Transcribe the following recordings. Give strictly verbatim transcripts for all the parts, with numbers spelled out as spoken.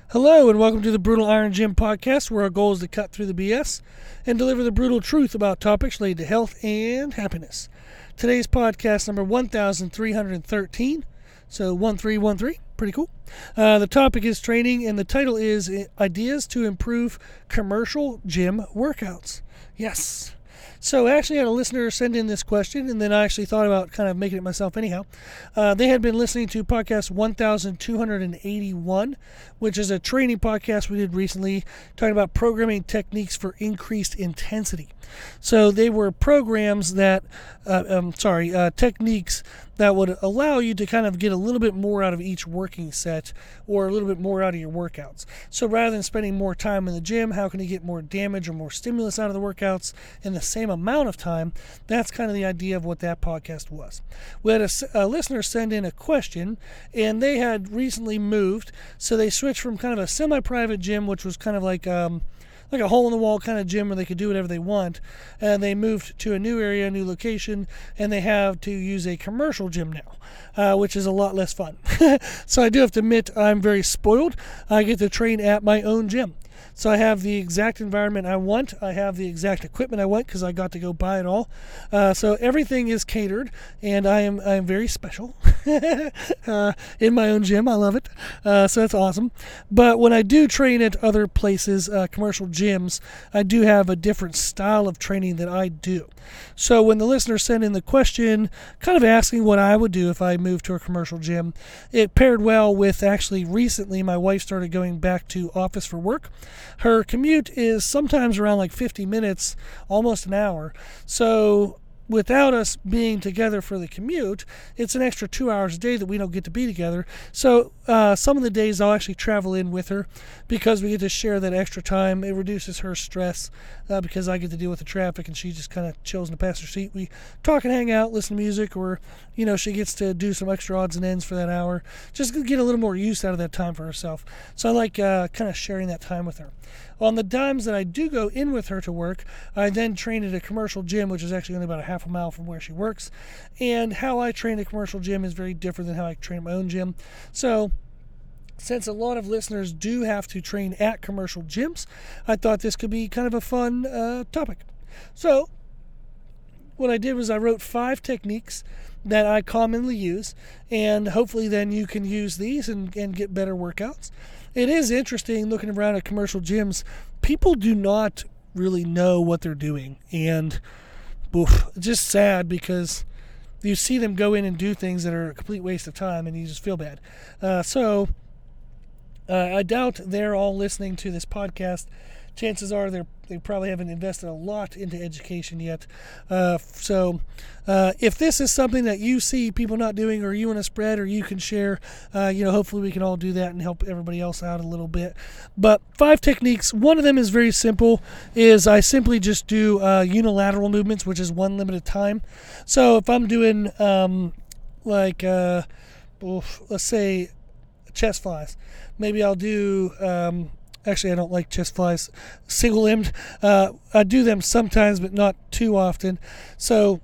Hello and welcome to the Brutal Iron Gym podcast, where our goal is to cut through the B S and deliver the brutal truth about topics related to health and happiness. Today's podcast number one thousand three hundred thirteen, so one three one three, pretty cool. Uh, the topic is training, and the title is Ideas to Improve Commercial Gym Workouts. Yes. So I actually had a listener send in this question, and then I actually thought about kind of making it myself anyhow. Uh, they had been listening to podcast one thousand two hundred eighty-one, which is a training podcast we did recently, talking about programming techniques for increased intensity. So they were programs that, uh, um, sorry, uh, techniques that would allow you to kind of get a little bit more out of each working set or a little bit more out of your workouts. So rather than spending more time in the gym, how can you get more damage or more stimulus out of the workouts in the same amount of time? That's kind of the idea of what that podcast was. We had a, a listener send in a question, and they had recently moved, so they switched from kind of a semi-private gym, which was kind of like um, like a hole-in-the-wall kind of gym where they could do whatever they want, and they moved to a new area, a new location, and they have to use a commercial gym now, uh, which is a lot less fun. So I do have to admit I'm very spoiled. I get to train at my own gym. So I have the exact environment I want. I have the exact equipment I want because I got to go buy it all. Uh, so everything is catered, and I am I am very special uh, in my own gym. I love it. Uh, so that's awesome. But when I do train at other places, uh, commercial gyms, I do have a different style of training that I do. So when the listener sent in the question, kind of asking what I would do if I moved to a commercial gym, it paired well with actually recently my wife started going back to office for work. Her commute is sometimes around like fifty minutes, almost an hour. So without us being together for the commute, it's an extra two hours a day that we don't get to be together. So uh, some of the days I'll actually travel in with her because we get to share that extra time. It reduces her stress uh, because I get to deal with the traffic and she just kind of chills in the passenger seat. We talk and hang out, listen to music, or, you know, she gets to do some extra odds and ends for that hour. Just to get a little more use out of that time for herself. So I like uh, kind of sharing that time with her. On the times that I do go in with her to work, I then train at a commercial gym, which is actually only about a half a mile from where she works. And how I train at a commercial gym is very different than how I train at my own gym. So since a lot of listeners do have to train at commercial gyms, I thought this could be kind of a fun uh, topic. So what I did was I wrote five techniques that I commonly use, and hopefully then you can use these and, and get better workouts. It is interesting looking around at commercial gyms. People do not really know what they're doing, and oof, it's just sad because you see them go in and do things that are a complete waste of time, and you just feel bad. Uh, so uh, I doubt they're all listening to this podcast. Chances are they they probably haven't invested a lot into education yet. Uh, so uh, if this is something that you see people not doing, or you want to spread, or you can share, uh, you know, hopefully we can all do that and help everybody else out a little bit. But five techniques. One of them is very simple. Is I simply just do uh, unilateral movements, which is one limited time. So if I'm doing um, like uh, oof, let's say chest flies, maybe I'll do. Um, Actually, I don't like chest flies single-limbed. Uh, I do them sometimes, but not too often. So,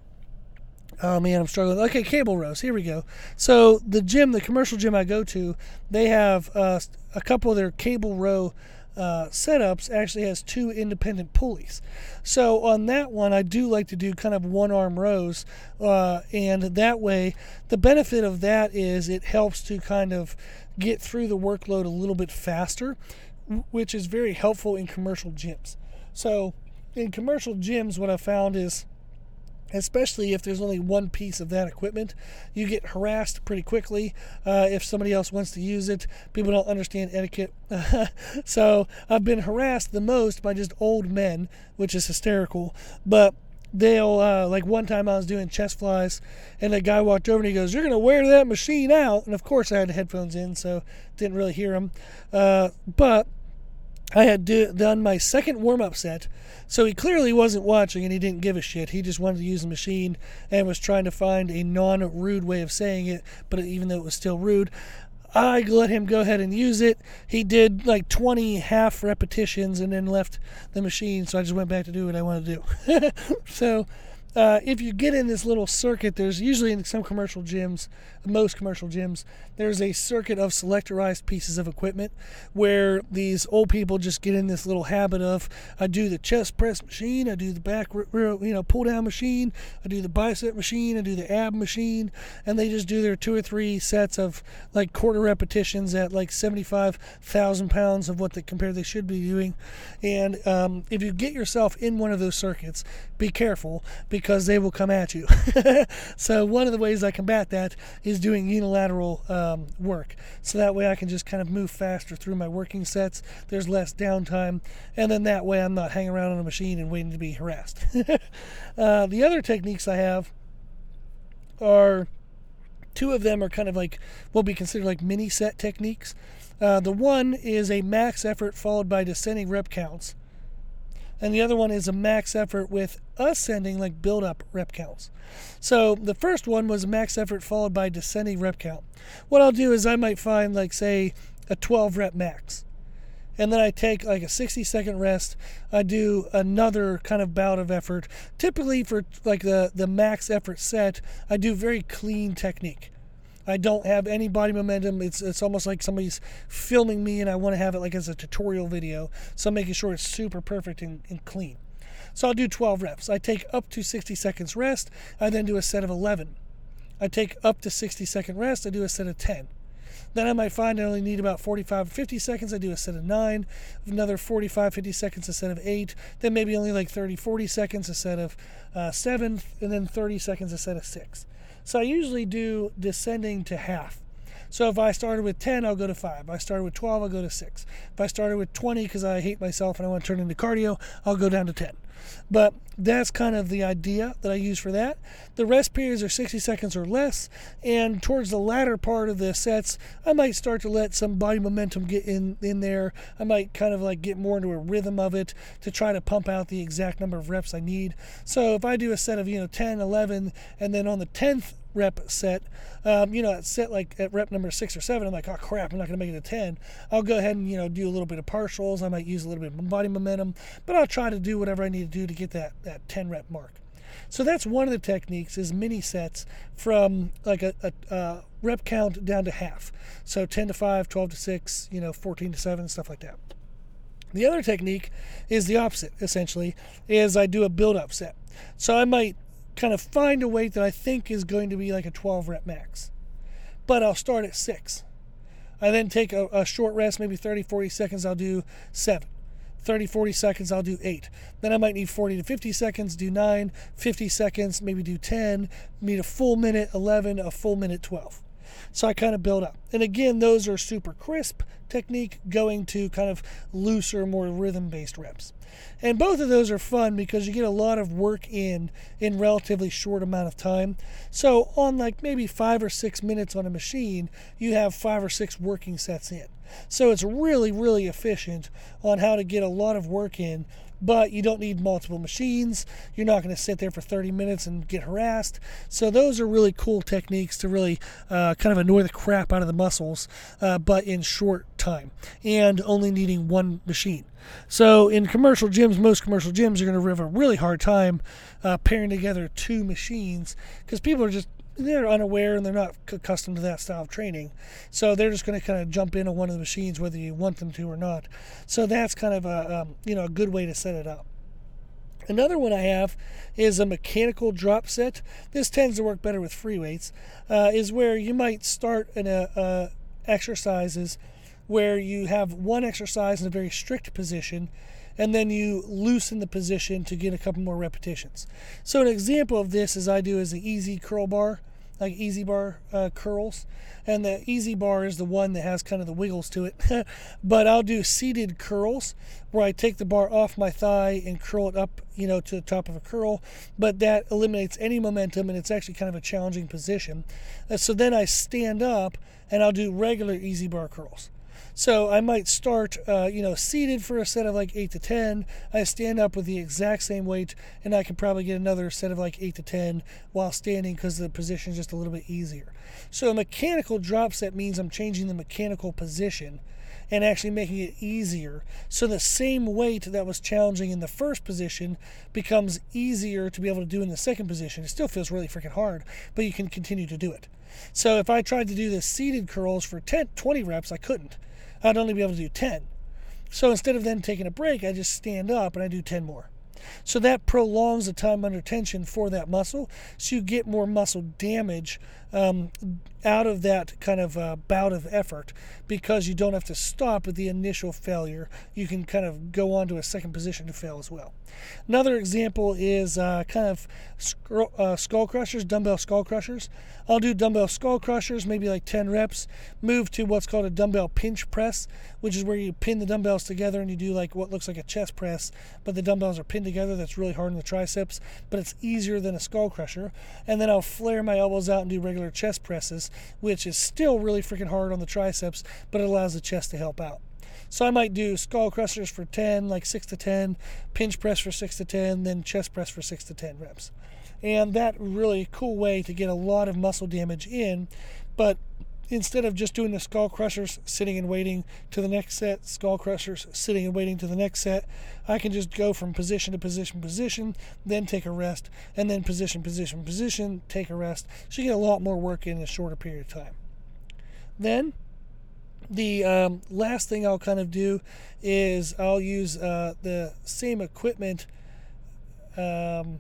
oh man, I'm struggling. Okay, cable rows. Here we go. So the gym, the commercial gym I go to, they have uh, a couple of their cable row uh, setups actually has two independent pulleys. So on that one, I do like to do kind of one-arm rows, uh, and that way, the benefit of that is it helps to kind of get through the workload a little bit faster, which is very helpful in commercial gyms. So in commercial gyms, what I found is, especially if there's only one piece of that equipment, you get harassed pretty quickly uh, if somebody else wants to use it. People don't understand etiquette. So I've been harassed the most by just old men, which is hysterical. But they'll, uh, like one time I was doing chest flies, and a guy walked over and he goes, "You're going to wear that machine out." And of course I had headphones in, so didn't really hear him. Uh, but I had do, done my second warm-up set, so he clearly wasn't watching and he didn't give a shit. He just wanted to use the machine and was trying to find a non-rude way of saying it, but even though it was still rude, I let him go ahead and use it. He did like twenty half repetitions and then left the machine, so I just went back to do what I wanted to do. So uh, if you get in this little circuit, there's usually in some commercial gyms, most commercial gyms, there's a circuit of selectorized pieces of equipment where these old people just get in this little habit of, I do the chest press machine, I do the back, you know, pull down machine, I do the bicep machine, I do the ab machine, and they just do their two or three sets of like quarter repetitions at like seventy-five thousand pounds of what they compare they should be doing. And um, if you get yourself in one of those circuits, be careful because they will come at you. So one of the ways I combat that is doing unilateral um, work. So that way I can just kind of move faster through my working sets. There's less downtime. And then that way I'm not hanging around on a machine and waiting to be harassed. uh, the other techniques I have are, two of them are kind of like what we consider like mini set techniques. Uh, the one is a max effort followed by descending rep counts. And the other one is a max effort with ascending, like build-up rep counts. So the first one was a max effort followed by descending rep count. What I'll do is I might find, like, say, a twelve rep max. And then I take like a sixty second rest. I do another kind of bout of effort. Typically for like the, the max effort set, I do very clean technique. I don't have any body momentum. It's it's almost like somebody's filming me and I want to have it like as a tutorial video. So I'm making sure it's super perfect and, and clean. So I'll do twelve reps. I take up to sixty seconds rest. I then do a set of eleven. I take up to sixty second rest. I do a set of ten. Then I might find I only need about forty-five, fifty seconds. I do a set of nine. Another forty-five, fifty seconds, a set of eight. Then maybe only like thirty, forty seconds, a set of uh, seven. And then thirty seconds, a set of six. So I usually do descending to half. So if I started with ten, I'll go to five. If I started with twelve, I'll go to six. If I started with twenty because I hate myself and I want to turn into cardio, I'll go down to ten. But that's kind of the idea that I use for that. The rest periods are sixty seconds or less, and towards the latter part of the sets, I might start to let some body momentum get in, in there. I might kind of like get more into a rhythm of it to try to pump out the exact number of reps I need. So if I do a set of, you know, ten, eleven, and then on the tenth rep set, um, you know, at set like at rep number six or seven, I'm like, oh crap, I'm not going to make it to ten. I'll go ahead and, you know, do a little bit of partials. I might use a little bit of body momentum, but I'll try to do whatever I need to do to get that, that ten rep mark. So that's one of the techniques, is mini sets from like a, a, a rep count down to half. So ten to five, twelve to six, you know, fourteen to seven, stuff like that. The other technique is the opposite, essentially, is I do a build-up set. So I might kind of find a weight that I think is going to be like a twelve rep max, but I'll start at six. I then take a, a short rest, maybe thirty, forty seconds, I'll do seven. thirty, forty seconds, I'll do eight. Then I might need forty to fifty seconds, do nine, fifty seconds, maybe do ten, need a full minute, eleven, a full minute, twelve. So I kind of build up. And again, those are super crisp technique going to kind of looser, more rhythm-based reps. And both of those are fun because you get a lot of work in in relatively short amount of time. So on like maybe five or six minutes on a machine, you have five or six working sets in. So it's really, really efficient on how to get a lot of work in, but you don't need multiple machines. You're not going to sit there for thirty minutes and get harassed. So those are really cool techniques to really uh, kind of annoy the crap out of the muscles, uh, but in short time and only needing one machine. So in commercial gyms, most commercial gyms are going to have a really hard time uh, pairing together two machines because people are just, they're unaware and they're not accustomed to that style of training. So they're just going to kind of jump into one of the machines whether you want them to or not. So that's kind of a, um, you know, a good way to set it up. Another one I have is a mechanical drop set. This tends to work better with free weights, uh, is where you might start in a, uh, exercises where you have one exercise in a very strict position and then you loosen the position to get a couple more repetitions. So an example of this is I do is the easy curl bar, like easy bar uh, curls. And the easy bar is the one that has kind of the wiggles to it. But I'll do seated curls where I take the bar off my thigh and curl it up, you know, to the top of a curl. But that eliminates any momentum and it's actually kind of a challenging position. Uh, so then I stand up and I'll do regular easy bar curls. So I might start, uh, you know, seated for a set of like eight to ten. I stand up with the exact same weight, and I can probably get another set of like eight to ten while standing because the position is just a little bit easier. So a mechanical drop set means I'm changing the mechanical position and actually making it easier. So the same weight that was challenging in the first position becomes easier to be able to do in the second position. It still feels really freaking hard, but you can continue to do it. So if I tried to do the seated curls for ten, twenty reps, I couldn't. I'd only be able to do ten. So instead of then taking a break, I just stand up and I do ten more. So that prolongs the time under tension for that muscle, so you get more muscle damage um, out of that kind of uh, bout of effort, because you don't have to stop at the initial failure. You can kind of go on to a second position to fail as well. Another example is uh, kind of skull, uh, skull crushers, dumbbell skull crushers. I'll do dumbbell skull crushers, maybe like ten reps, move to what's called a dumbbell pinch press, which is where you pin the dumbbells together and you do like what looks like a chest press, but the dumbbells are pinned together. That's really hard in the triceps, but it's easier than a skull crusher. And then I'll flare my elbows out and do regular chest presses, which is still really freaking hard on the triceps, but it allows the chest to help out. So I might do skull crushers for ten, like six to ten, pinch press for six to ten, then chest press for six to ten reps. And that really cool way to get a lot of muscle damage in, but instead of just doing the skull crushers, sitting and waiting to the next set, skull crushers, sitting and waiting to the next set, I can just go from position to position, position, then take a rest, and then position, position, position, take a rest. So you get a lot more work in a shorter period of time. Then the um, last thing I'll kind of do is I'll use uh, the same equipment. Um,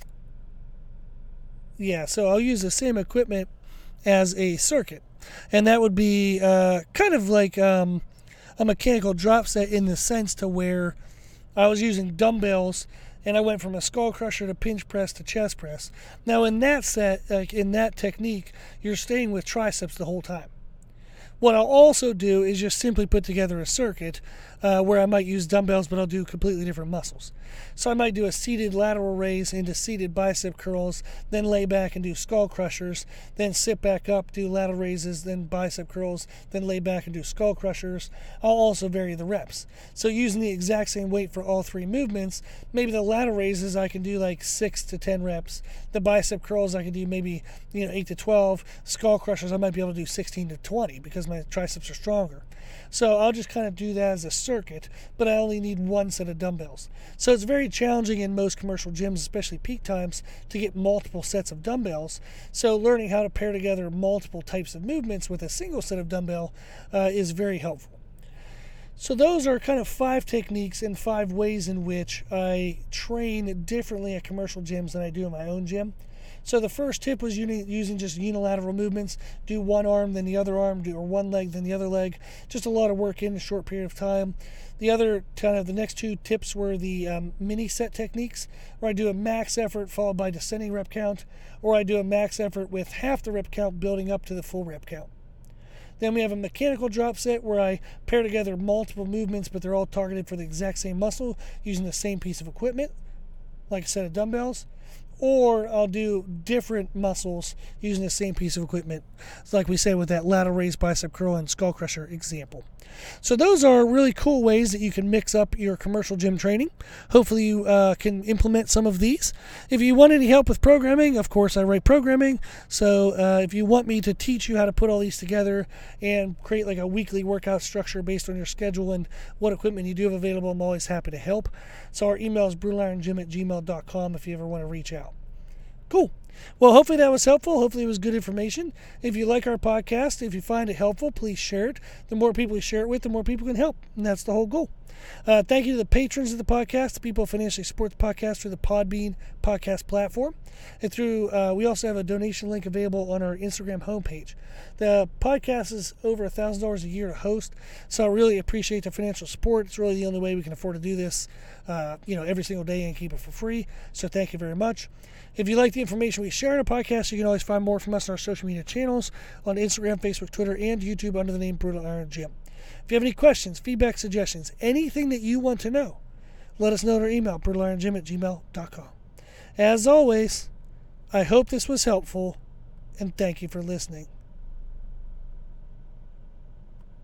yeah, so I'll use the same equipment as a circuit. And that would be uh, kind of like um, a mechanical drop set, in the sense to where I was using dumbbells and I went from a skull crusher to pinch press to chest press. Now in that set, like in that technique, you're staying with triceps the whole time. What I'll also do is just simply put together a circuit uh, where I might use dumbbells, but I'll do completely different muscles. So I might do a seated lateral raise into seated bicep curls, then lay back and do skull crushers, then sit back up, do lateral raises, then bicep curls, then lay back and do skull crushers. I'll also vary the reps. So using the exact same weight for all three movements, maybe the lateral raises I can do like six to ten reps. The bicep curls I can do maybe you know eight to twelve. Skull crushers I might be able to do sixteen to twenty because my triceps are stronger. So I'll just kind of do that as a circuit, but I only need one set of dumbbells. So it's very challenging in most commercial gyms, especially peak times, to get multiple sets of dumbbells. So learning how to pair together multiple types of movements with a single set of dumbbell uh, is very helpful. So those are kind of five techniques and five ways in which I train differently at commercial gyms than I do in my own gym. So the first tip was using just unilateral movements. Do one arm, then the other arm, do or one leg, then the other leg. Just a lot of work in a short period of time. The other kind of the next two tips were the um, mini set techniques, where I do a max effort followed by descending rep count, or I do a max effort with half the rep count building up to the full rep count. Then we have a mechanical drop set where I pair together multiple movements, but they're all targeted for the exact same muscle using the same piece of equipment, like a set of dumbbells. Or I'll do different muscles using the same piece of equipment, like we said with that lateral raise, bicep curl, and skull crusher example. So those are really cool ways that you can mix up your commercial gym training. Hopefully you uh, can implement some of these. If you want any help with programming, of course I write programming. So uh, if you want me to teach you how to put all these together and create like a weekly workout structure based on your schedule and what equipment you do have available, I'm always happy to help. So our email is brutal iron gym at gmail dot com if you ever want to reach out. Cool. Well, hopefully that was helpful. Hopefully it was good information. If you like our podcast, if you find it helpful, please share it. The more people you share it with, the more people can help. And that's the whole goal. Uh, thank you to the patrons of the podcast, the people who financially support the podcast through the Podbean podcast platform. And through, uh, we also have a donation link available on our Instagram homepage. The podcast is over one thousand dollars a year to host, so I really appreciate the financial support. It's really the only way we can afford to do this, uh, you know, every single day and keep it for free. So thank you very much. If you like the information we share in a podcast, you can always find more from us on our social media channels on Instagram, Facebook, Twitter, and YouTube under the name Brutal Iron Gym. If you have any questions, feedback, suggestions, anything that you want to know, let us know at our email, brutal iron gym at gmail dot com. As always, I hope this was helpful, and thank you for listening.